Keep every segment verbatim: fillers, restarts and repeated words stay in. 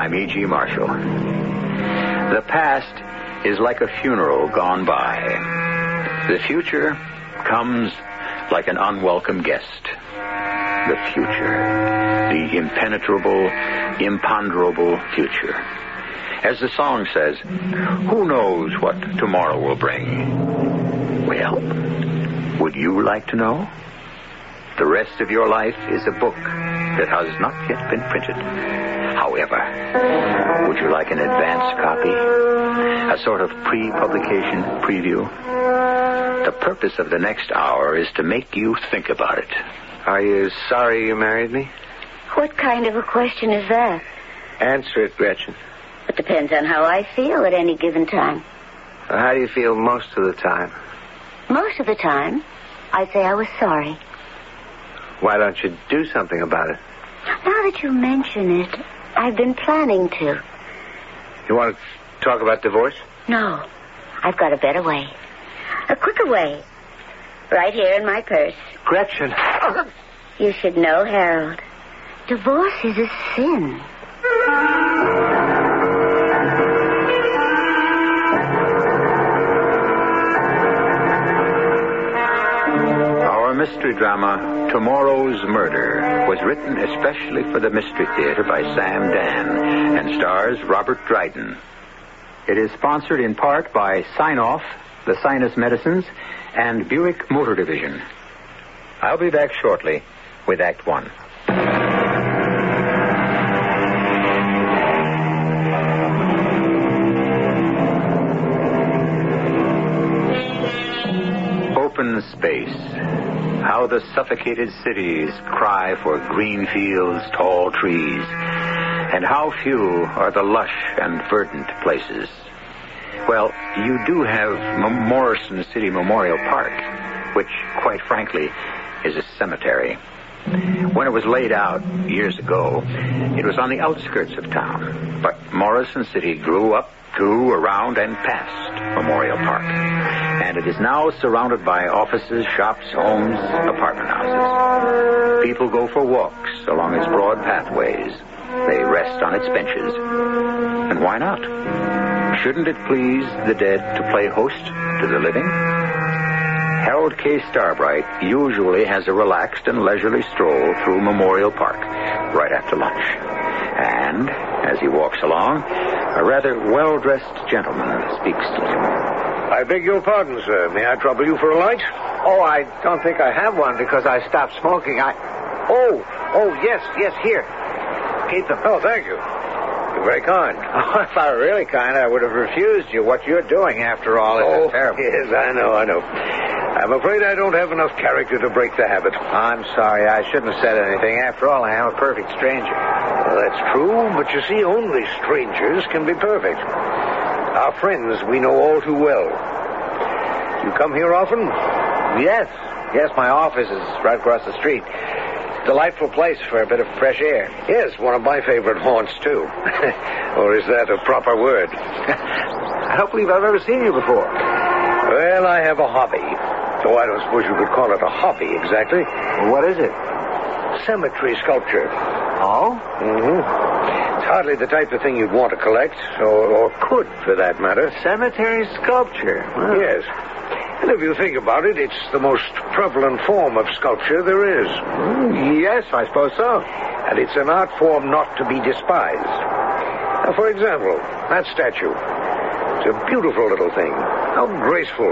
I'm E G. Marshall. The past is like a funeral gone by. The future comes like an unwelcome guest. The future. The impenetrable, imponderable future. As the song says, who knows what tomorrow will bring? Well, would you like to know? The rest of your life is a book that has not yet been printed. However, would you like an advance copy? A sort of pre-publication preview? The purpose of the next hour is to make you think about it. Are you sorry you married me? What kind of a question is that? Answer it, Gretchen. It depends on how I feel at any given time. Well, how do you feel most of the time? Most of the time, I say I was sorry. Why don't you do something about it? Now that you mention it, I've been planning to. You want to talk about divorce? No. I've got a better way. A quicker way. Right here in my purse. Gretchen. You should know, Harold. Divorce is a sin. Our mystery drama, Tomorrow's Murder, was written especially for the Mystery Theater by Sam Dan and stars Robert Dryden. It is sponsored in part by Sign-Off, the Sinus Medicines, and Buick Motor Division. I'll be back shortly with Act One. Open space. How the suffocated cities cry for green fields, tall trees, and how few are the lush and verdant places. Well, you do have M- Morrison City Memorial Park, which, quite frankly, is a cemetery. When it was laid out years ago, it was on the outskirts of town. But Morrison City grew up to, around, and past Memorial Park. And it is now surrounded by offices, shops, homes, apartment houses. People go for walks along its broad pathways. They rest on its benches. And why not? Shouldn't it please the dead to play host to the living? Harold K. Starbright usually has a relaxed and leisurely stroll through Memorial Park right after lunch. And as he walks along, a rather well-dressed gentleman speaks to him. I beg your pardon, sir. May I trouble you for a light? Oh, I don't think I have one because I stopped smoking. I... Oh, oh, yes, yes, here. Keep them. Oh, thank you. You're very kind. Oh, if I were really kind, I would have refused you. What you're doing, after all, is oh, terrible. Yes, I know, I know. I'm afraid I don't have enough character to break the habit. I'm sorry. I shouldn't have said anything. After all, I am a perfect stranger. Well, that's true, but you see, only strangers can be perfect. Our friends we know all too well. You come here often? Yes. Yes, my office is right across the street. Delightful place for a bit of fresh air. Yes, one of my favorite haunts, too. Or is that a proper word? I don't believe I've ever seen you before. Well, I have a hobby. Though I don't suppose you could call it a hobby exactly. What is it? Cemetery sculpture. Oh? Mm-hmm. It's hardly the type of thing you'd want to collect, or, or could, for that matter. Cemetery sculpture? Huh. Yes. And if you think about it, it's the most prevalent form of sculpture there is. Mm, yes, I suppose so. And it's an art form not to be despised. Now, for example, that statue. It's a beautiful little thing. How graceful.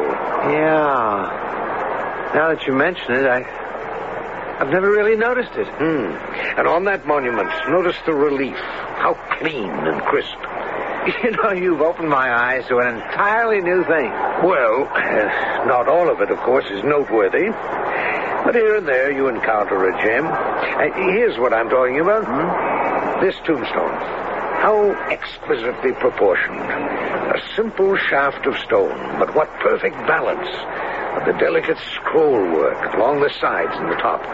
Yeah. Now that you mention it, I... I've never really noticed it. Hmm. And on that monument, notice the relief. How clean and crisp. You know, you've opened my eyes to an entirely new thing. Well, uh, not all of it, of course, is noteworthy. But here and there you encounter a gem. Uh, here's what I'm talking about. Hmm? This tombstone. How exquisitely proportioned. A simple shaft of stone, but what perfect balance of the delicate scroll work along the sides and the top.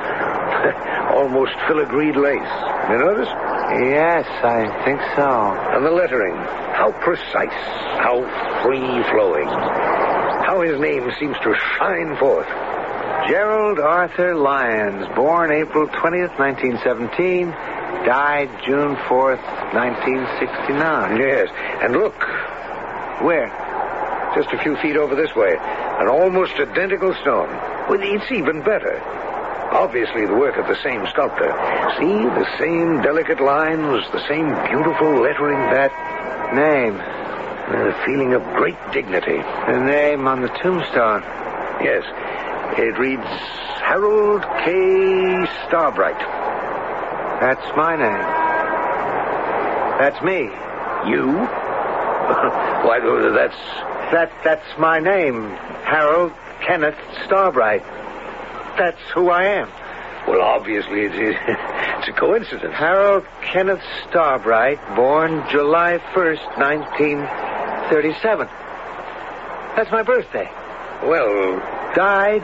Almost filigreed lace. You notice? Yes, I think so. And the lettering. How precise. How free-flowing. How his name seems to shine forth. Gerald Arthur Lyons, born April twentieth, nineteen seventeen, Died June fourth, nineteen sixty-nine. Yes. And look, Where? just a few feet over this way, an almost identical stone. Well, it's even better. Obviously the work of the same sculptor. See, the same delicate lines, the same beautiful lettering. That name. A feeling of great dignity. The name on the tombstone. Yes. It reads Harold K. Starbright. That's my name. That's me. You? Why, that's... That that's my name. Harold Kenneth Starbright. That's who I am. Well, obviously, it's, it's a coincidence. Harold Kenneth Starbright, born July first, nineteen thirty-seven. That's my birthday. Well, Died.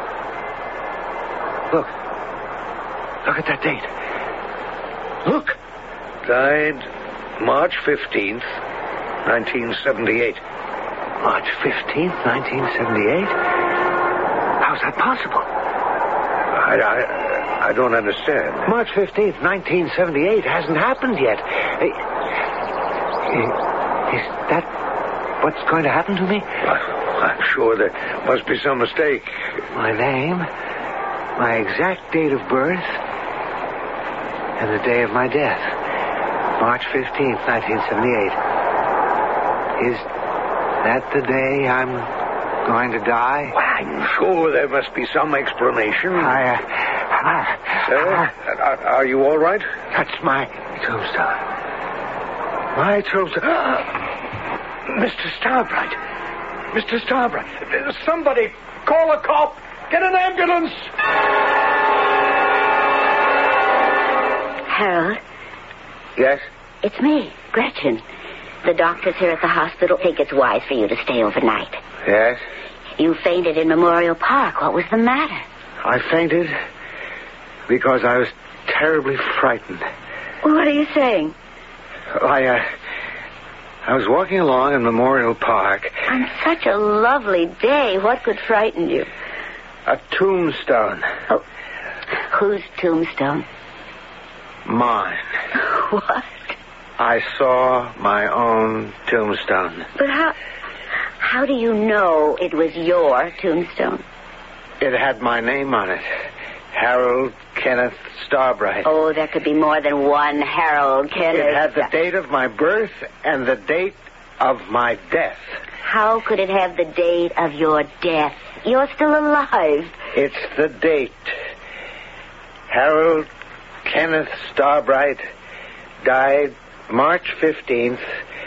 Look. Look at that date. Look. died March fifteenth, nineteen seventy-eight. March fifteenth, nineteen seventy-eight? How's that possible? I, I, I don't understand. March fifteenth, nineteen seventy-eight hasn't happened yet. Eh, Is that what's going to happen to me? I, I'm sure there must be some mistake. My name, my exact date of birth, and the day of my death. March fifteenth, nineteen seventy-eight. Is that the day I'm going to die? Well, I'm sure there must be some explanation. I, uh, I, Sir, I, are, are you all right? that's my tombstone. My tombstone. Mister Starbright. Mister Starbright. Somebody call a cop. Get an ambulance. Harold, Yes? it's me, Gretchen. The doctors here at the hospital think it's wise for you to stay overnight. Yes? You fainted in Memorial Park. What was the matter? I fainted because I was terribly frightened. What are you saying? I, uh, I was walking along in Memorial Park. On such a lovely day, what could frighten you? A tombstone. Oh, whose tombstone? Mine. What? I saw my own tombstone. But how... How do you know it was your tombstone? It had my name on it. Harold Kenneth Starbright. Oh, there could be more than one Harold Kenneth. It had the date of my birth and the date of my death. How could it have the date of your death? You're still alive. It's the date. Harold Kenneth Starbright died March fifteenth,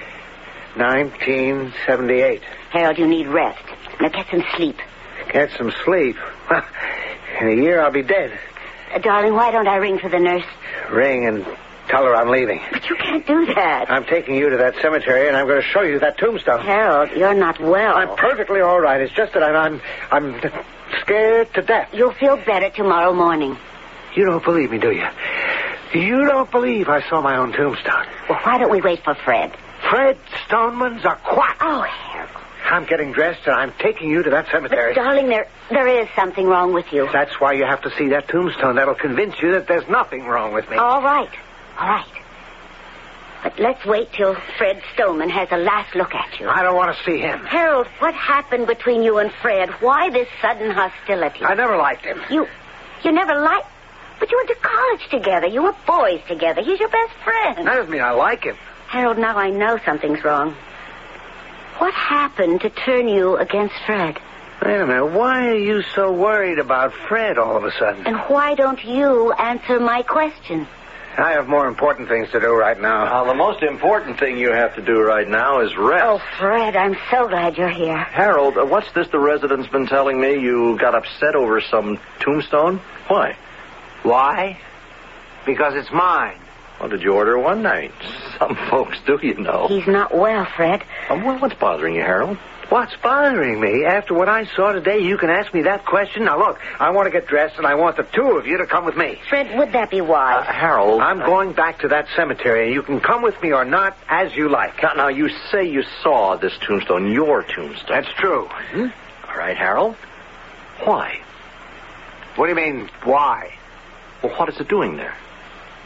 nineteen seventy-eight. Harold, you need rest. Now get some sleep. Get some sleep. In a year, I'll be dead. Uh, darling, why don't I ring for the nurse? Ring and tell her I'm leaving. But you can't do that. I'm taking you to that cemetery, and I'm going to show you that tombstone. Harold, you're not well. I'm perfectly all right. It's just that I'm, I'm, I'm scared to death. You'll feel better tomorrow morning. You don't believe me, do you? You don't believe I saw my own tombstone. Well, why don't we wait for Fred? Fred Stoneman's a quack. Oh, Harold. I'm getting dressed, and I'm taking you to that cemetery. But, darling, there there is something wrong with you. That's why you have to see that tombstone. That'll convince you that there's nothing wrong with me. All right. All right. But let's wait till Fred Stoneman has a last look at you. I don't want to see him. Harold, what happened between you and Fred? Why this sudden hostility? I never liked him. You, you never liked... But you went to college together. You were boys together. He's your best friend. That doesn't mean I like him. Harold, now I know something's wrong. What happened to turn you against Fred? Wait a minute. Why are you so worried about Fred all of a sudden? And why don't you answer my question? I have more important things to do right now. Now, the most important thing you have to do right now is rest. Oh, Fred, I'm so glad you're here. Harold, uh, what's this the resident's been telling me? You got upset over some tombstone? Why? Why? Because it's mine. Well, did you order one night? Some folks do, you know. He's not well, Fred. Uh, well, what's bothering you, Harold? What's bothering me? After what I saw today, you can ask me that question. Now, look, I want to get dressed, and I want the two of you to come with me. Fred, would that be wise? Uh, Harold... I'm uh, going back to that cemetery, and you can come with me or not, as you like. Now, now, you say you saw this tombstone, your tombstone. That's true. Hmm? All right, Harold. Why? What do you mean, why? Well, what is it doing there?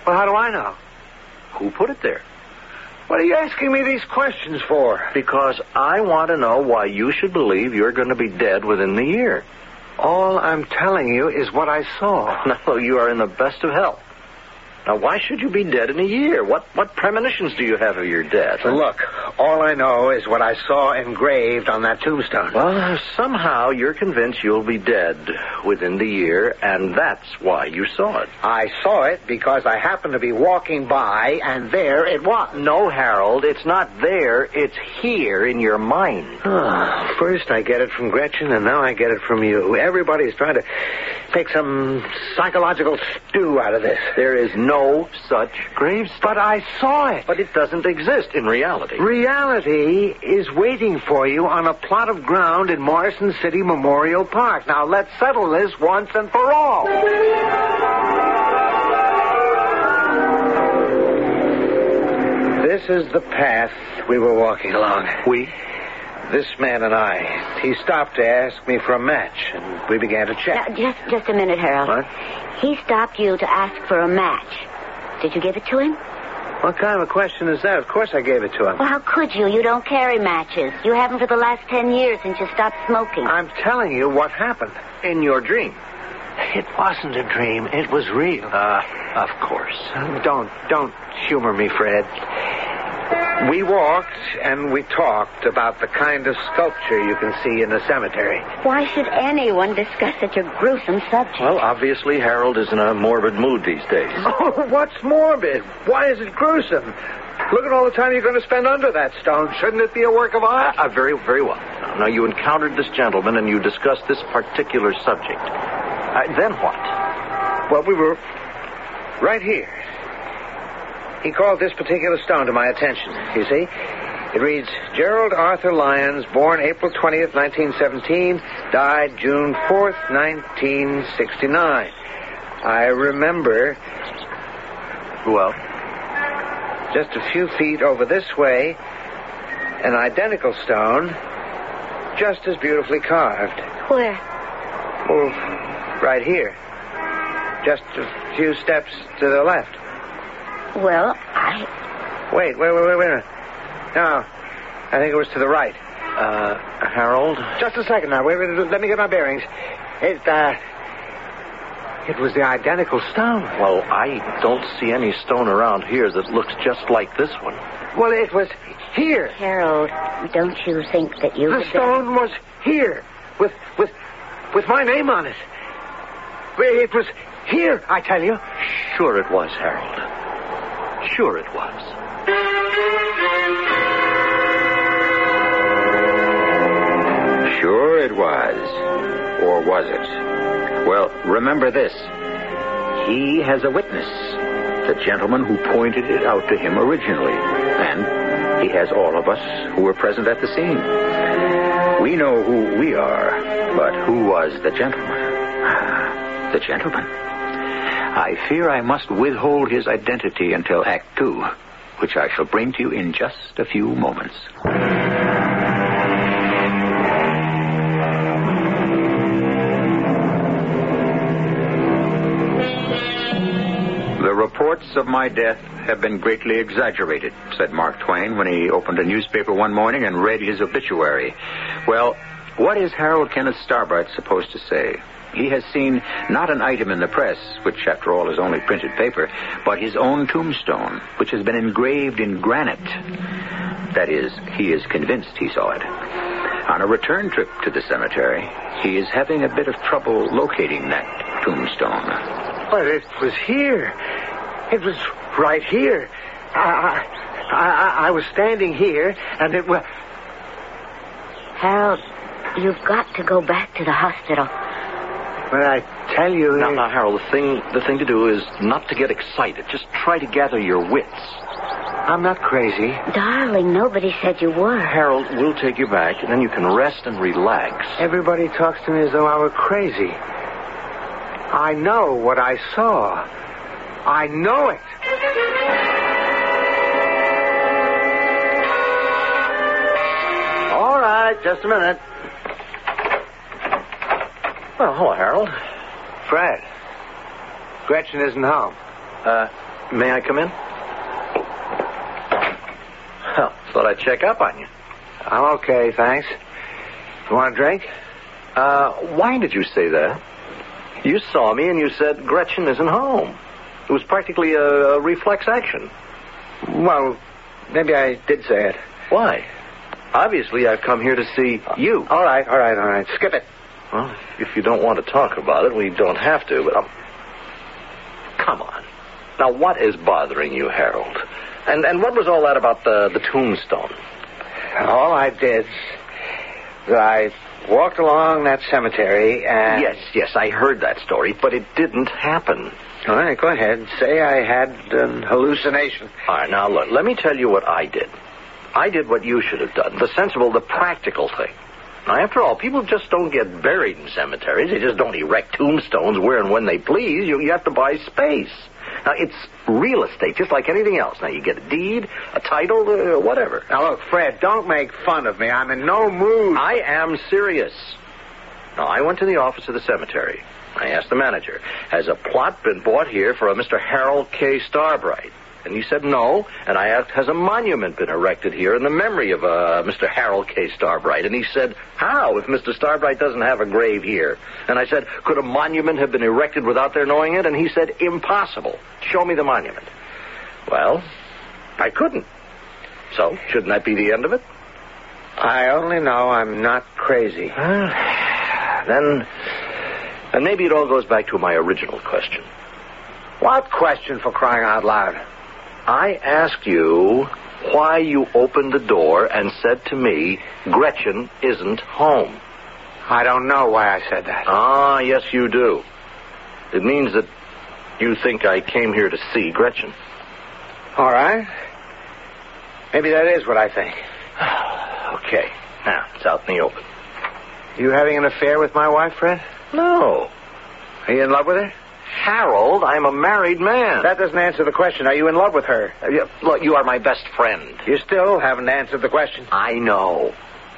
Well, how do I know? Who put it there? What are you asking me these questions for? Because I want to know why you should believe you're going to be dead within the year. All I'm telling you is what I saw. No, you are in the best of health. Now, why should you be dead in a year? What what premonitions do you have of your death? Huh? Look, all I know is what I saw engraved on that tombstone. Well, somehow you're convinced you'll be dead within the year, and that's why you saw it. I saw it because I happened to be walking by, and there it was. No, Harold, it's not there. It's here in your mind. Oh, first I get it from Gretchen, and now I get it from you. Everybody's trying to make some psychological stew out of this. There is no No such gravestone. But I saw it. But it doesn't exist in reality. Reality is waiting for you on a plot of ground in Morrison City Memorial Park. Now, let's settle this once and for all. This is the path we were walking along. We? This man and I. He stopped to ask me for a match, and we began to chat. Now, just, just a minute, Harold. What? He stopped you to ask for a match. Did you give it to him? What kind of a question is that? Of course I gave it to him. Well, how could you? You don't carry matches. You haven't for the last ten years since you stopped smoking. I'm telling you what happened. In your dream. It wasn't a dream. It was real. Uh, of course. Don't, don't humor me, Fred. We walked and we talked about the kind of sculpture you can see in the cemetery. Why should anyone discuss such a gruesome subject? Well, obviously, Harold is in a morbid mood these days. Oh, what's morbid? Why is it gruesome? Look at all the time you're going to spend under that stone. Shouldn't it be a work of art? Uh, uh, very, very well. Now, you encountered this gentleman and you discussed this particular subject. Uh, then what? Well, we were right here. He called this particular stone to my attention, you see. It reads, Gerald Arthur Lyons, born April twentieth, nineteen seventeen, died June fourth, nineteen sixty-nine. I remember, Well? just a few feet over this way, an identical stone, just as beautifully carved. Where? Well, right here. Just a few steps to the left. Well, I... Wait, wait, wait, wait, wait. No, I think it was to the right. Uh, Harold? Just a second now. Wait, wait, let me get my bearings. It, uh... It was the identical stone. Well, I don't see any stone around here that looks just like this one. Well, it was here. Harold, don't you think that you... The stone was here. With, with, with my name on it. It was here, I tell you. Sure it was, Harold. Sure it was. Sure it was. Or was it? Well, remember this. He has a witness. The gentleman who pointed it out to him originally. And he has all of us who were present at the scene. We know who we are, but who was the gentleman? The gentleman. I fear I must withhold his identity until Act Two, which I shall bring to you in just a few moments. The reports of my death have been greatly exaggerated, said Mark Twain when he opened a newspaper one morning and read his obituary. Well, what is Harold Kenneth Starbart supposed to say? He has seen not an item in the press, which after all is only printed paper, but his own tombstone, which has been engraved in granite. That is, he is convinced he saw it. On a return trip to the cemetery, he is having a bit of trouble locating that tombstone. But it was here. It was right here. I, I, I, I was standing here, and it was... Harold, you've got to go back to the hospital. But I tell you... Now, it... now, Harold, the thing, the thing to do is not to get excited. Just try to gather your wits. I'm not crazy. Darling, nobody said you were. Harold, we'll take you back, and then you can rest and relax. Everybody talks to me as though I were crazy. I know what I saw. I know it. All right, just a minute. Well, hello, Harold. Fred, Gretchen isn't home. Uh, may I come in? Well, thought I'd check up on you. I'm okay, thanks. You want a drink? Uh, why did you say that? You saw me and you said Gretchen isn't home. It was practically a, a reflex action. Well, maybe I did say it. Why? Obviously, I've come here to see you. All right, all right, all right. Skip it. Well, if you don't want to talk about it, we don't have to, but... Um, come on. Now, what is bothering you, Harold? And and what was all that about the, the tombstone? All I did was I walked along that cemetery and... Yes, yes, I heard that story, but it didn't happen. All right, go ahead. Say I had an hallucination. All right, now, look, let me tell you what I did. I did what you should have done, the sensible, the practical thing. Now, after all, people just don't get buried in cemeteries. They just don't erect tombstones where and when they please. You, you have to buy space. Now, it's real estate, just like anything else. Now, you get a deed, a title, uh, whatever. Now, look, Fred, don't make fun of me. I'm in no mood. I am serious. Now, I went to the office of the cemetery. I asked the manager, has a plot been bought here for a Mister Harold K. Starbright? And he said no. And I asked, has a monument been erected here in the memory of uh, Mister Harold K. Starbright? And he said, how, if Mister Starbright doesn't have a grave here? And I said, could a monument have been erected without their knowing it? And he said, impossible. Show me the monument. Well, I couldn't. So, shouldn't that be the end of it? I only know I'm not crazy. then, then maybe it all goes back to my original question. What question, for crying out loud? I asked you why you opened the door and said to me, Gretchen isn't home. I don't know why I said that. Ah, yes, you do. It means that you think I came here to see Gretchen. All right. Maybe that is what I think. Okay. Now, it's out in the open. You having an affair with my wife, Fred? No. Are you in love with her? Harold, I'm a married man. That doesn't answer the question. Are you in love with her? Uh, you, look, you are my best friend. You still haven't answered the question. I know.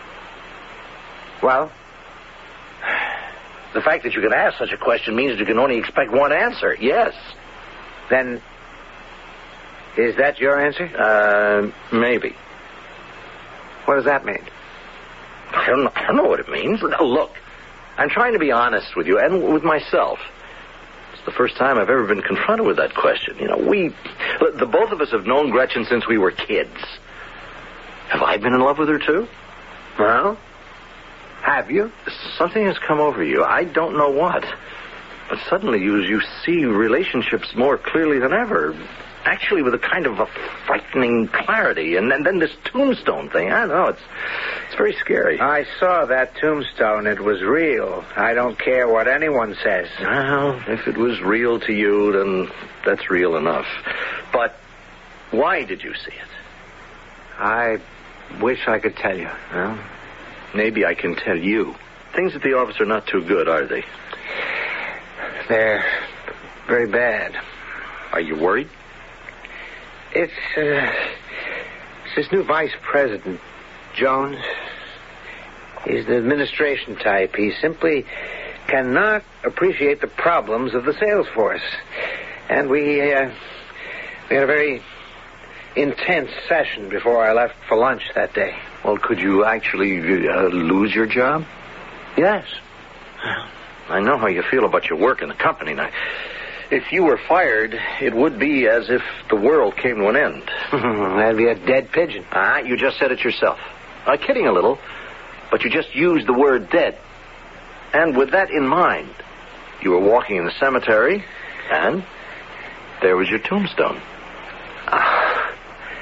Well? The fact that you can ask such a question means you can only expect one answer. Yes. Then, is that your answer? Uh, maybe. What does that mean? I don't know, I don't know what it means. Now, look, I'm trying to be honest with you and with myself. It's the first time I've ever been confronted with that question. You know, we, the both of us have known Gretchen since we were kids. Have I been in love with her, too? Well, have you? Something has come over you. I don't know what. But suddenly you, you see relationships more clearly than ever. Actually, with a kind of a frightening clarity. And then, then this tombstone thing, I don't know, it's, it's very scary. I saw that tombstone. It was real. I don't care what anyone says. Well, if it was real to you, then that's real enough. But why did you see it? I wish I could tell you. Well, maybe I can tell you. Things at the office are not too good, are they? They're very bad. Are you worried? It's, uh, it's this new vice president, Jones. He's the administration type. He simply cannot appreciate the problems of the sales force. And we, uh, we had a very intense session before I left for lunch that day. Well, could you actually uh, lose your job? Yes. Well, I know how you feel about your work in the company. Now, if you were fired, it would be as if the world came to an end. That'd be a dead pigeon. Ah, you just said it yourself. I'm kidding a little, but you just used the word dead. And with that in mind, you were walking in the cemetery, and there was your tombstone. Ah.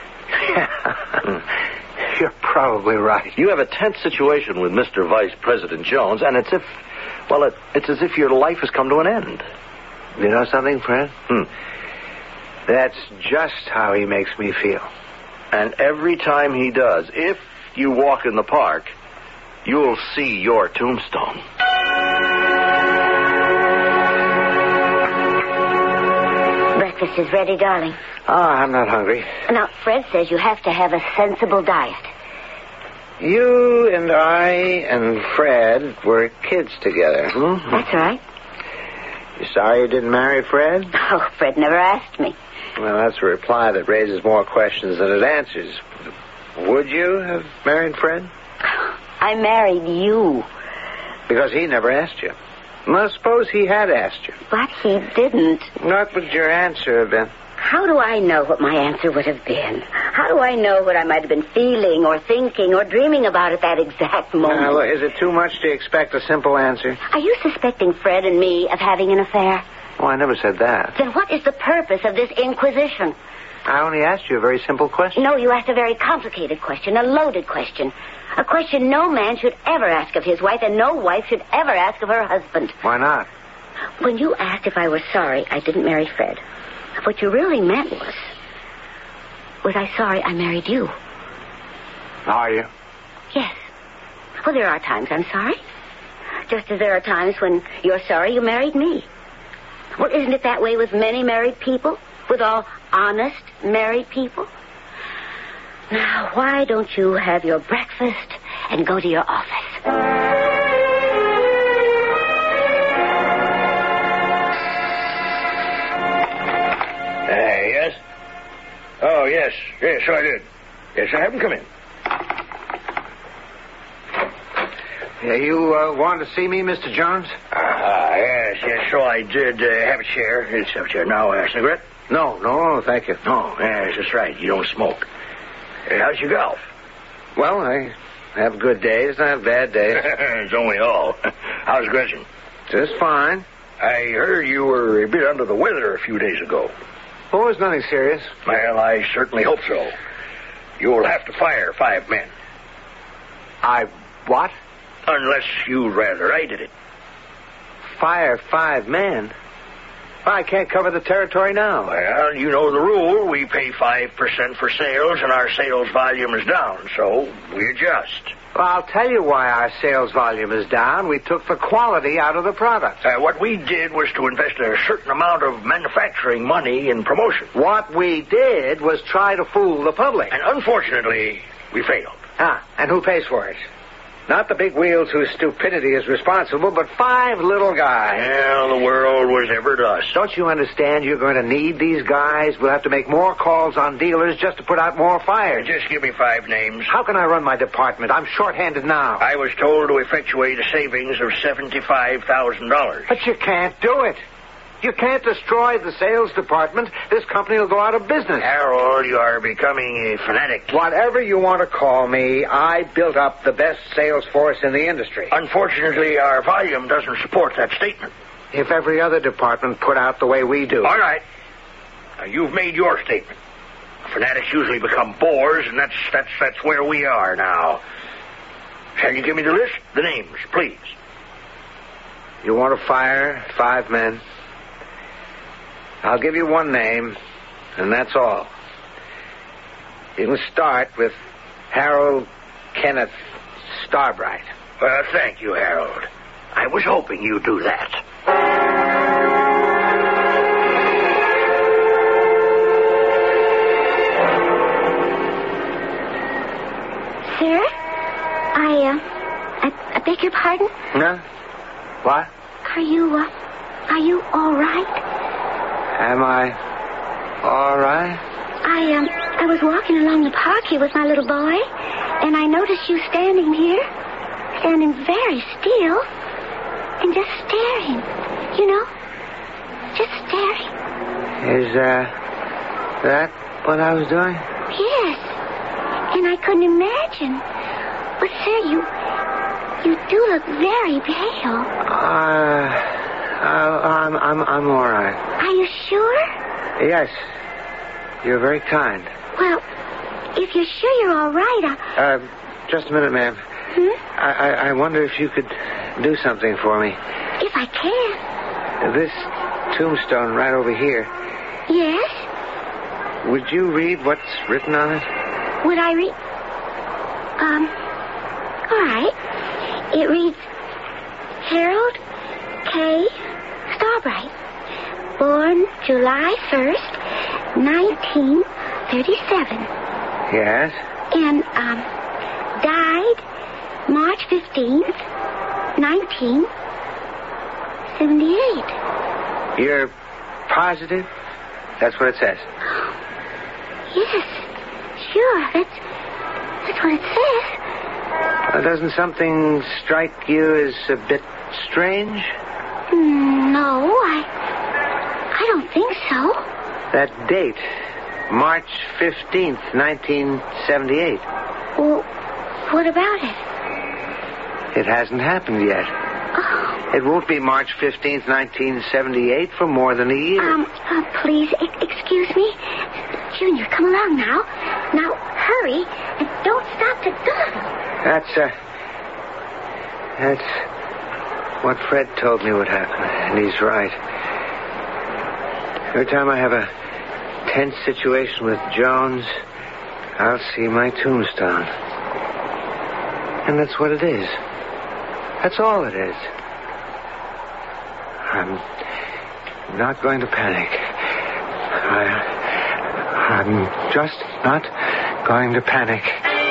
You're probably right. You have a tense situation with Mister Vice President Jones, and it's if, well, it, it's as if your life has come to an end. You know something, Fred? Hmm. That's just how he makes me feel. And every time he does, if you walk in the park, you'll see your tombstone. Breakfast is ready, darling. Oh, I'm not hungry. Now, Fred says you have to have a sensible diet. You and I and Fred were kids together. Mm-hmm. That's right. You sorry you didn't marry Fred? Oh, Fred never asked me. Well, that's a reply that raises more questions than it answers. Would you have married Fred? I married you. Because he never asked you. Well, suppose he had asked you. But he didn't. What would your answer have been? How do I know what my answer would have been? How do I know what I might have been feeling or thinking or dreaming about at that exact moment? Now, look, is it too much to expect a simple answer? Are you suspecting Fred and me of having an affair? Oh, I never said that. Then what is the purpose of this inquisition? I only asked you a very simple question. No, you asked a very complicated question, a loaded question. A question no man should ever ask of his wife and no wife should ever ask of her husband. Why not? When you asked if I was sorry I didn't marry Fred, what you really meant was, was I sorry I married you? Are you? Yes. Well, there are times I'm sorry. Just as there are times when you're sorry you married me. Well, isn't it that way with many married people? With all honest married people? Now, why don't you have your breakfast and go to your office? Uh, yes? Oh, yes. Yes, I did. Yes, I have him come in. Yeah, you uh, wanted to see me, Mister Jones? Ah, yes, yes, so I did uh, have a chair. It's have a chair. Now, a cigarette? No, no, thank you. Oh, yes, that's right. You don't smoke. Uh, how's your golf? Well, I have good days, I have bad days. It's only all. How's Gretchen? Just fine. I heard you were a bit under the weather a few days ago. Oh, it's nothing serious. Well, I certainly hope so. You'll have to fire five men. I what? Unless you'd rather I did it. Fire five men? I can't cover the territory now. Well, you know the rule. We pay five percent for sales, and our sales volume is down, so we adjust. Well, I'll tell you why our sales volume is down. We took the quality out of the product. Uh, what we did was to invest a certain amount of manufacturing money in promotion. What we did was try to fool the public. And unfortunately, we failed. Ah, and who pays for it? Not the big wheels whose stupidity is responsible, but five little guys. Well, the world was ever dust. Don't you understand you're going to need these guys? We'll have to make more calls on dealers just to put out more fires. Just give me five names. How can I run my department? I'm short-handed now. I was told to effectuate a savings of seventy-five thousand dollars. But you can't do it. You can't destroy the sales department. This company will go out of business. Harold, you are becoming a fanatic. Whatever you want to call me, I built up the best sales force in the industry. Unfortunately, our volume doesn't support that statement. If every other department put out the way we do. All right. Now, you've made your statement. Fanatics usually become bores, and that's that's that's where we are now. Shall you give me the list? The names, please. You want to fire five men? I'll give you one name, and that's all. You can start with Harold Kenneth Starbright. Well, thank you, Harold. I was hoping you'd do that. Sir? I, uh, I, I beg your pardon? Huh? What? Are you, uh, are you all right? Am I all right? I, um, I was walking along the park here with my little boy, and I noticed you standing here, standing very still, and just staring, you know, just staring. Is, uh, that what I was doing? Yes, and I couldn't imagine. But, sir, you, you do look very pale. Uh... Uh, I'm, I'm, I'm all right. Are you sure? Yes. You're very kind. Well, if you're sure you're all right, I... Uh, just a minute, ma'am. Hmm? I, I, I wonder if you could do something for me. If I can. This tombstone right over here. Yes? Would you read what's written on it? Would I read? Um, all right. It reads, Harold K. Starbright, born July first, nineteen thirty-seven. Yes? And, um, died March fifteenth, nineteen seventy-eight. You're positive? That's what it says. Yes, sure. That's, that's what it says. Uh, doesn't something strike you as a bit strange? No, I... I don't think so. That date, March fifteenth, nineteen seventy-eight. Well, what about it? It hasn't happened yet. Oh. It won't be March fifteenth, nineteen seventy-eight for more than a year. Um, uh, please, e- excuse me. Junior, come along now. Now, hurry, and don't stop to dawdle. That's, uh... That's what Fred told me would happen, and he's right. Every time I have a tense situation with Jones, I'll see my tombstone. And that's what it is. That's all it is. I'm not going to panic. I, I'm just not going to panic.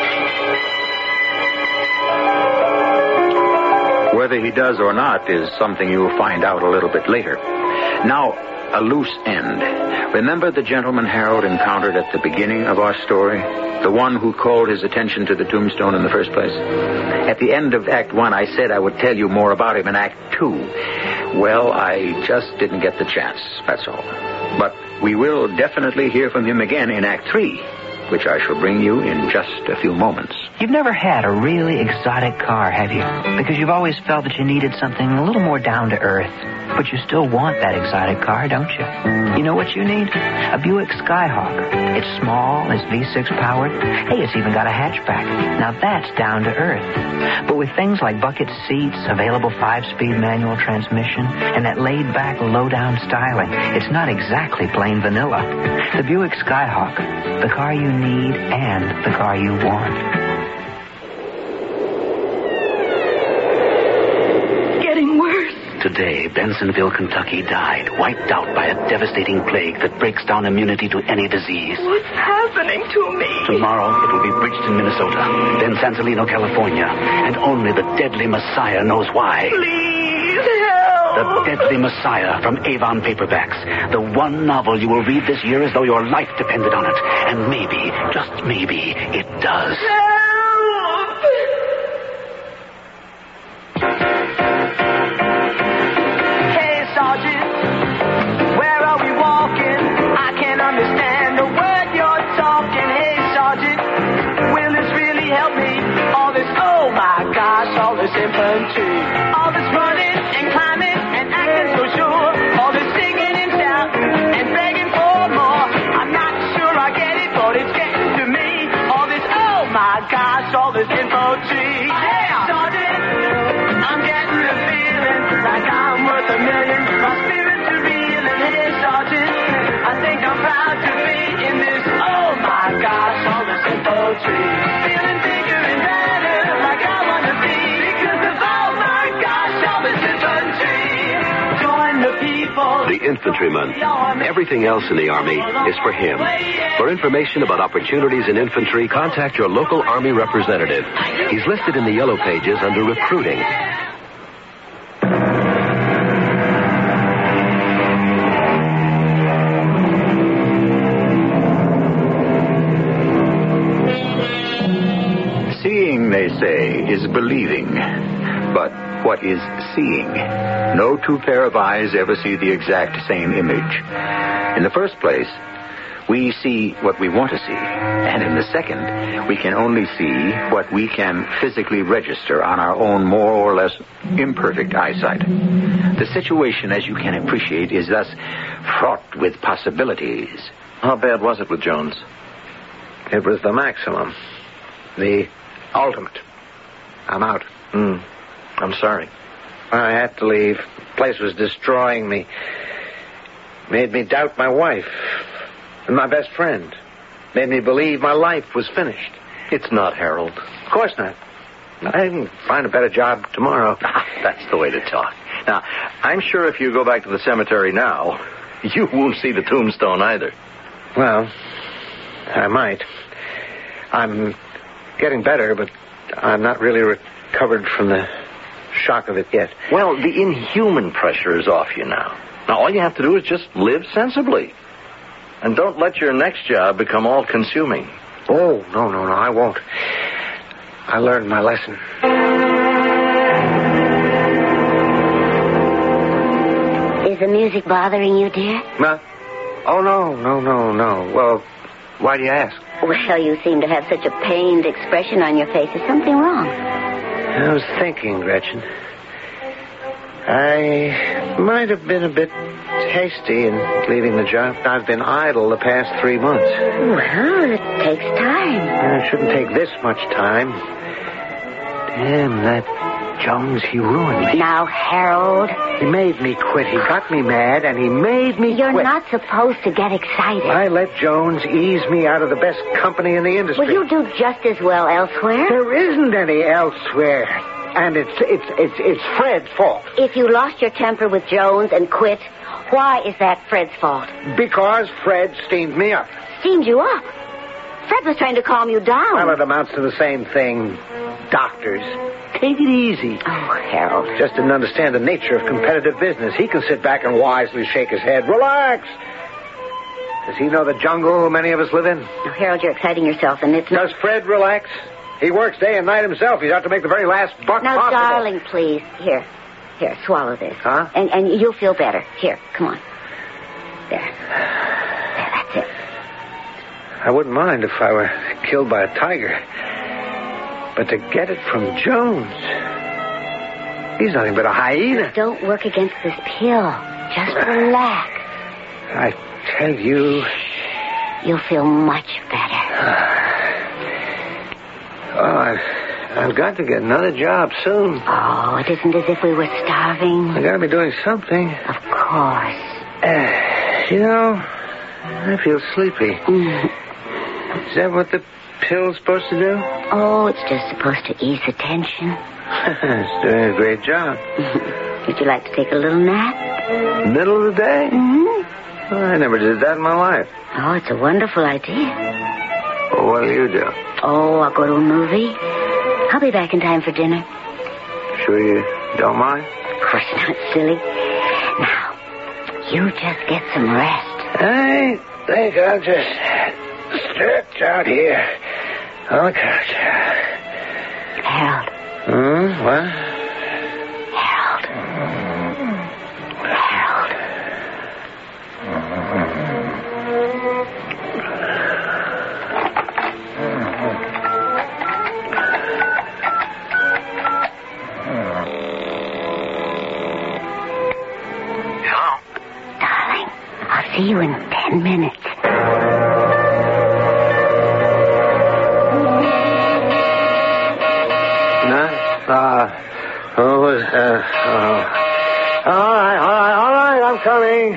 Whether he does or not is something you'll find out a little bit later. Now, a loose end. Remember the gentleman Harold encountered at the beginning of our story? The one who called his attention to the tombstone in the first place? At the end of Act One, I said I would tell you more about him in Act Two. Well, I just didn't get the chance, that's all. But we will definitely hear from him again in Act Three, which I shall bring you in just a few moments. You've never had a really exotic car, have you? Because you've always felt that you needed something a little more down to earth. But you still want that exotic car, don't you? You know what you need? A Buick Skyhawk. It's small, it's V six powered. Hey, it's even got a hatchback. Now that's down to earth. But with things like bucket seats, available five-speed manual transmission, and that laid-back, low-down styling, it's not exactly plain vanilla. The Buick Skyhawk, the car you need and the car you want. Getting worse. Today, Bensonville, Kentucky died, wiped out by a devastating plague that breaks down immunity to any disease. What's happening to me? Tomorrow, it will be Bridgeton, Minnesota, then San Celino, California, and only the Deadly Messiah knows why. Please help. The Deadly Messiah from Avon Paperbacks. The one novel you will read this year as though your life depended on it. And maybe, just maybe, it does. Help! Hey, Sergeant, where are we walking? I can't understand a word you're talking. Hey, Sergeant, will this really help me? All this, oh my gosh, all this infantry. All this running and climbing and acting so sure. All this singing and shouting and begging for more. I'm not sure I get it, but it's getting to me. All this, oh my gosh, all this infantry. Yeah, Sergeant, I'm getting the feeling like I'm worth a million. My spirit's a reeling. Hey, Sergeant, I think I'm proud to be in this. Oh my gosh, all this infantry. Feeling bigger and better like I want to be. Because of oh my gosh, all this infantry. Join the people. The infantryman. Everything else in the Army is for him. For information about opportunities in infantry, contact your local Army representative. He's listed in the yellow pages under recruiting. Seeing, they say, is believing. But what is seeing? No two pair of eyes ever see the exact same image. In the first place, we see what we want to see. And in the second, we can only see what we can physically register on our own more or less imperfect eyesight. The situation, as you can appreciate, is thus fraught with possibilities. How bad was it with Jones? It was the maximum. The ultimate. I'm out. Hmm. I'm sorry. I had to leave. The place was destroying me. Made me doubt my wife and my best friend. Made me believe my life was finished. It's not, Harold. Of course not. I can find a better job tomorrow. That's the way to talk. Now, I'm sure if you go back to the cemetery now, you won't see the tombstone either. Well, I might. I'm getting better, but I'm not really recovered from the shock of it yet. Well, the inhuman pressure is off you now. Now, all you have to do is just live sensibly. And don't let your next job become all-consuming. Oh, no, no, no, I won't. I learned my lesson. Is the music bothering you, dear? No. Oh, no, no, no, no. Well, why do you ask? Well, you seem to have such a pained expression on your face. Is something wrong? I was thinking, Gretchen. I might have been a bit hasty in leaving the job. I've been idle the past three months. Well, it takes time. It shouldn't take this much time. Damn, that Jones, he ruined me. Now, Harold. He made me quit. He got me mad, and he made me You're quit. You're not supposed to get excited. I let Jones ease me out of the best company in the industry. Well, you do just as well elsewhere. There isn't any elsewhere. And it's it's it's it's Fred's fault. If you lost your temper with Jones and quit, why is that Fred's fault? Because Fred steamed me up. Steamed you up? Fred was trying to calm you down. Well, it amounts to the same thing. Doctors. Take it easy. Oh, Harold. Just didn't understand the nature of competitive business. He can sit back and wisely shake his head. Relax. Does he know the jungle many of us live in? Oh, Harold, you're exciting yourself, and it's not... Does Fred relax? He works day and night himself. He's out to make the very last buck now, possible. Now, darling, please. Here. Here, swallow this. Huh? And, and you'll feel better. Here, come on. There. There, that's it. I wouldn't mind if I were killed by a tiger. But to get it from Jones... He's nothing but a hyena. Don't work against this pill. Just relax. I tell you... You'll feel much better. Oh, I've, I've got to get another job soon. Oh, it isn't as if we were starving. I got to be doing something. Of course. Uh, you know, I feel sleepy. Mm. Is that what the pill's supposed to do? Oh, it's just supposed to ease the tension. It's doing a great job. Would you like to take a little nap? Middle of the day? Mm-hmm. Well, I never did that in my life. Oh, it's a wonderful idea. Well, what do you do? Oh, I'll go to a movie. I'll be back in time for dinner. Sure you don't mind? Of course not, silly. Now, you just get some rest. I think I'll just stretch out here on the couch. Harold. Hmm? What? Harold. Harold. See you in ten minutes. No? Uh, oh, uh, oh. All right, all right, all right, I'm coming.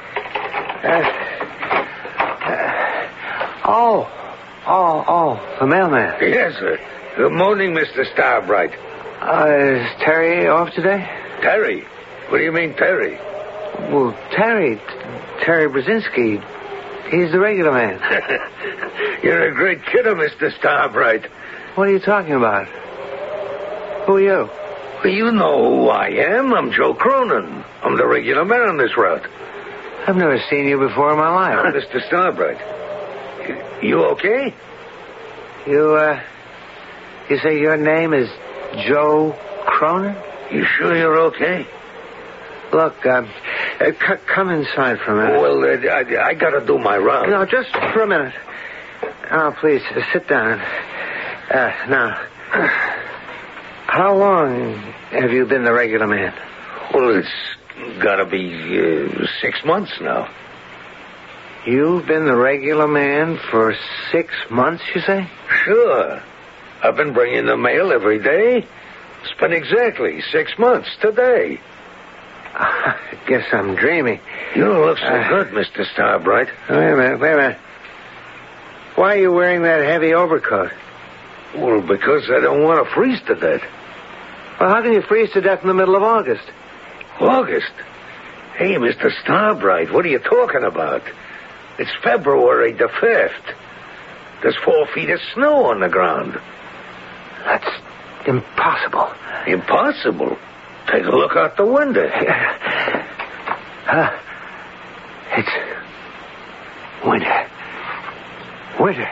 Uh, uh, oh, oh, oh, the mailman. Yes, sir. Good morning, Mister Starbright. Uh, is Terry off today? Terry? What do you mean, Terry? Well, Terry, Terry Brzezinski, he's the regular man. You're a great kidder, Mister Starbright. What are you talking about? Who are you? Well, you know who I am. I'm Joe Cronin. I'm the regular man on this route. I've never seen you before in my life. Mister Starbright, you okay? You, uh, you say your name is Joe Cronin? You sure you're okay? Look, uh, uh, c- come inside for a minute. Well, uh, I, I gotta do my round. No, just for a minute. Oh, please, uh, sit down. Uh, now, how long have you been the regular man? Well, it's gotta be uh, six months now. You've been the regular man for six months, you say? Sure. I've been bringing the mail every day. It's been exactly six months today. I guess I'm dreaming. You look so uh, good, Mister Starbright. Wait a minute, wait a minute. Why are you wearing that heavy overcoat? Well, because I don't want to freeze to death. Well, how can you freeze to death in the middle of August? August? Hey, Mister Starbright, what are you talking about? It's February the fifth. There's four feet of snow on the ground. That's impossible. Impossible? Take a look out the window. Huh? It's winter. Winter.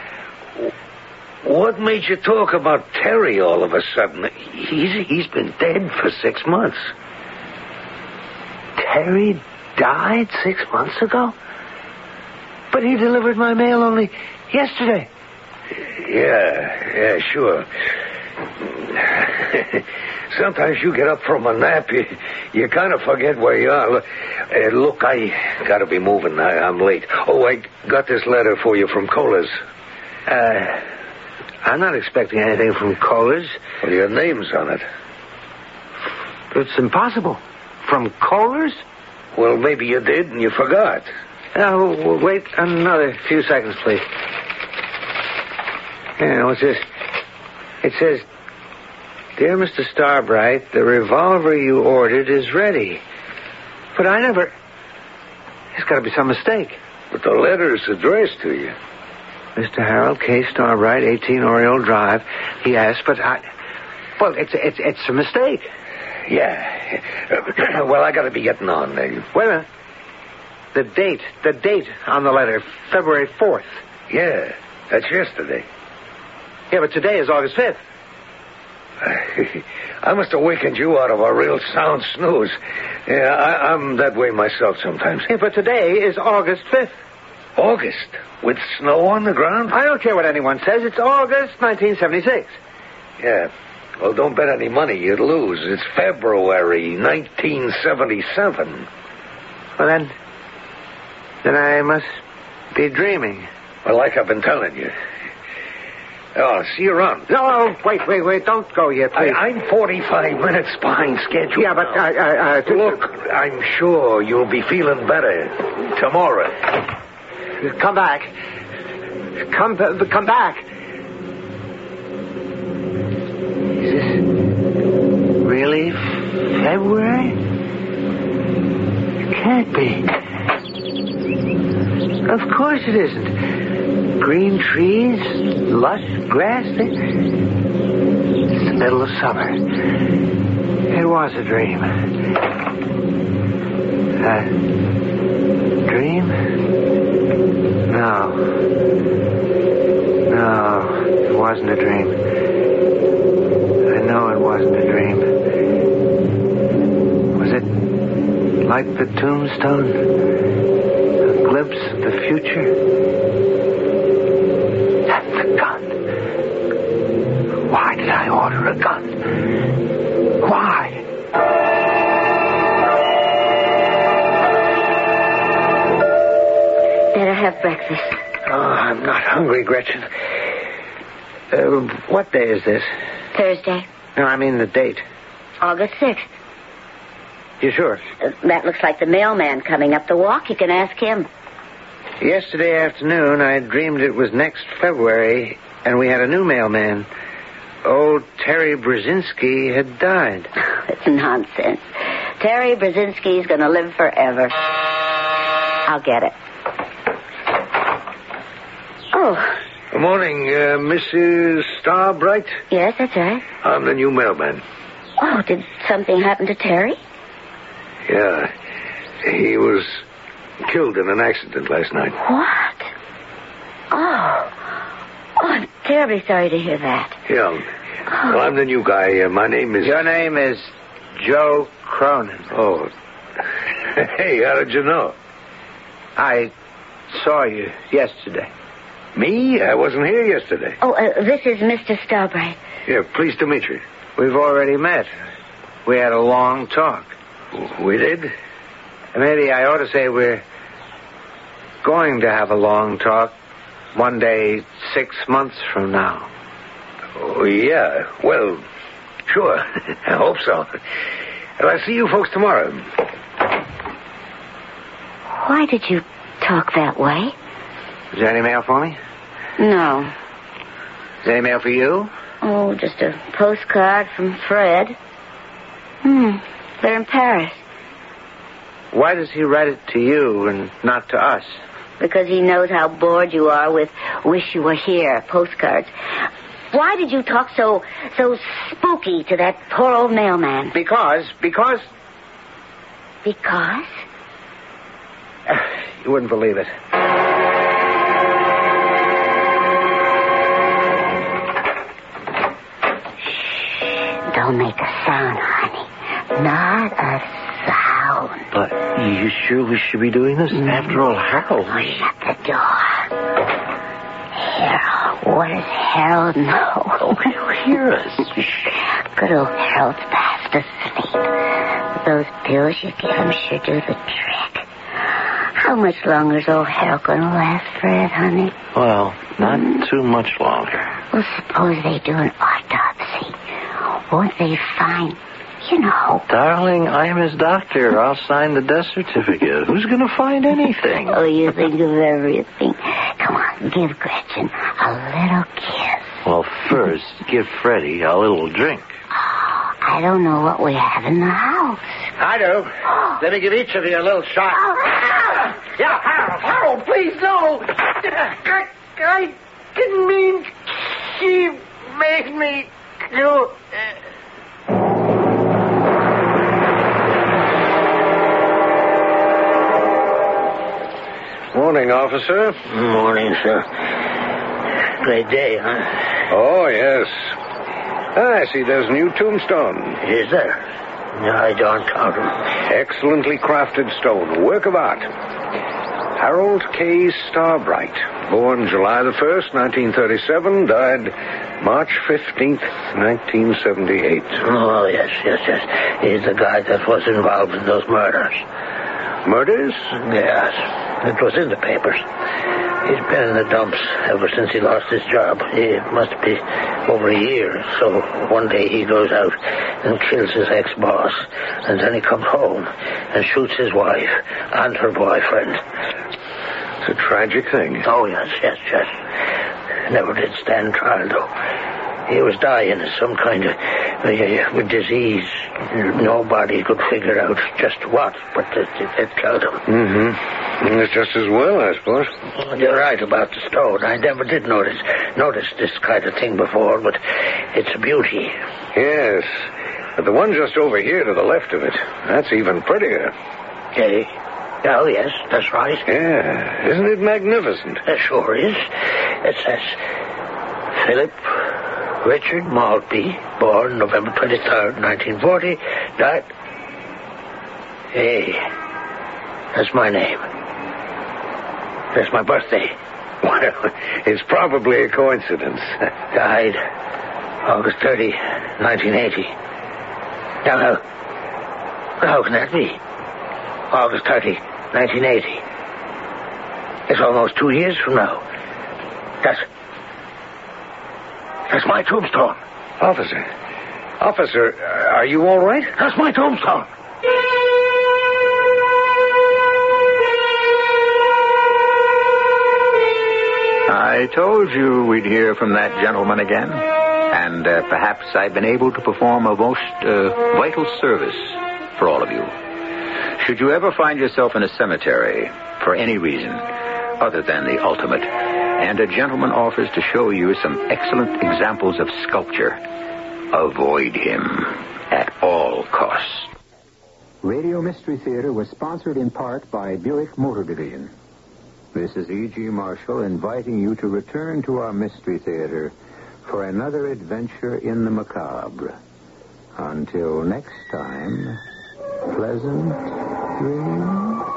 What made you talk about Terry all of a sudden? He's he's been dead for six months. Terry died six months ago? But he delivered my mail only yesterday. Yeah, yeah, sure. Sometimes you get up from a nap, you, you kind of forget where you are. Uh, look, I gotta be moving. I, I'm late. Oh, I got this letter for you from Kohler's. Uh, I'm not expecting anything from Kohler's. Well, your name's on it. It's impossible. From Kohler's? Well, maybe you did and you forgot. Now, wait another few seconds, please. Yeah, what's this? It says, Dear Mister Starbright, the revolver you ordered is ready. But I never... There's got to be some mistake. But the letter's addressed to you. Mister Harold K. Starbright, eighteen Oriole Drive. He asked, but I... Well, it's it's it's a mistake. Yeah. Uh, well, I got to be getting on. Uh, Wait a minute. The date, the date on the letter, February fourth. Yeah, that's yesterday. Yeah, but today is August fifth. I must have wakened you out of a real sound snooze. Yeah, I, I'm that way myself sometimes. Yeah, but today is August fifth. August? With snow on the ground? I don't care what anyone says. It's August nineteen seventy-six. Yeah. Well, don't bet any money. You'd lose. It's February nineteen seventy-seven. Well, then... Then I must be dreaming. Well, like I've been telling you. Oh, see you around. No, no, wait, wait, wait. Don't go yet, please. I, I'm forty-five minutes behind schedule. Yeah, but I... I, I Look, I'm sure you'll be feeling better tomorrow. Come back. Come, come back. Is this really February? It can't be. Of course it isn't. Green trees, lush grass. It's the middle of summer. It was a dream. A dream? No. No, it wasn't a dream. I know it wasn't a dream. Was it like the tombstone? A glimpse of the future? And the gun. Why did I order a gun? Why? Better have breakfast. Oh, I'm not hungry, Gretchen. Uh, what day is this? Thursday, No, I mean the date. August sixth. You sure? Uh, that looks like the mailman coming up the walk. You can ask him. Yesterday afternoon, I dreamed it was next February, and we had a new mailman. Old Terry Brzezinski had died. It's nonsense. Terry Brzezinski's going to live forever. I'll get it. Oh. Good morning, uh, Missus Starbright. Yes, that's right. I'm the new mailman. Oh, did something happen to Terry? Yeah. He was killed in an accident last night. What? Oh. Oh, I'm terribly sorry to hear that. Yeah. Oh. Well, I'm the new guy. Uh, my name is... Your name is Joe Cronin. Oh. Hey, how did you know? I saw you yesterday. Me? I wasn't here yesterday. Oh, uh, this is Mister Starbright. Yeah, pleased to meet you. We've already met. We had a long talk. We did? Maybe I ought to say we're going to have a long talk one day six months from now. Oh, yeah. Well, sure. I hope so. Well, I'll see you folks tomorrow. Why did you talk that way? Is there any mail for me? No. Is there any mail for you? Oh, just a postcard from Fred. Hmm. They're in Paris. Why does he write it to you and not to us? Because he knows how bored you are with wish you were here postcards. Why did you talk so so spooky to that poor old mailman? Because, because... Because? You wouldn't believe it. Don't make a sound, honey. Not a sound. But you sure we should be doing this? Mm. After all, Harold... Oh, shut the door. Harold. What does Harold know? Oh, he'll hear us. Good old Harold's fast asleep. Those pills you give him sure do the trick. How much longer is old Harold going to last, Fred, honey? Well, not mm. too much longer. Well, suppose they do an autopsy. Won't they find, you know... Darling, I am his doctor. I'll sign the death certificate. Who's going to find anything? Oh, you think of everything. Come on, give Gretchen a little kiss. Well, first, give Freddie a little drink. Oh, I don't know what we have in the house. I do. Oh. Let me give each of you a little shot. Oh, Harold! Yeah, Harold, Harold, please, no. I, I didn't mean she made me do... Morning, officer. Morning, sir. Great day, huh? Oh, yes. Ah, I see there's a new tombstone. Is there? No, I don't count them. Excellently crafted stone, a work of art. Harold K. Starbright, born July the first, nineteen thirty-seven, died March fifteenth, nineteen seventy-eight. Oh, yes, yes, yes. He's the guy that was involved in those murders. Murders? Yes. It was in the papers. He's been in the dumps ever since he lost his job. It must be over a year. So one day he goes out and kills his ex-boss. And then he comes home and shoots his wife and her boyfriend. It's a tragic thing. Oh, yes, yes, yes. Never did stand trial, though. He was dying of some kind of uh, disease. Nobody could figure out just what, but it, it, it killed him. Mm-hmm. It's just as well, I suppose. You're right about the stone. I never did notice notice this kind of thing before, but it's a beauty. Yes. But the one just over here to the left of it, that's even prettier. Hey. Oh, yes, that's right. Yeah. Isn't it magnificent? It sure is. It says, Philip Richard Maltby, born November twenty-third, nineteen forty, died... Hey, that's my name. That's my birthday. Well, it's probably a coincidence. Died August thirtieth, nineteen eighty. Now, how, how can that be? August thirtieth, nineteen eighty. It's almost two years from now. That's... That's my tombstone. Officer. Officer, are you all right? That's my tombstone. I told you we'd hear from that gentleman again. And uh, perhaps I've been able to perform a most uh, vital service for all of you. Should you ever find yourself in a cemetery for any reason other than the ultimate, and a gentleman offers to show you some excellent examples of sculpture, avoid him at all costs. Radio Mystery Theater was sponsored in part by Buick Motor Division. This is E G. Marshall inviting you to return to our Mystery Theater for another adventure in the macabre. Until next time, pleasant dreams.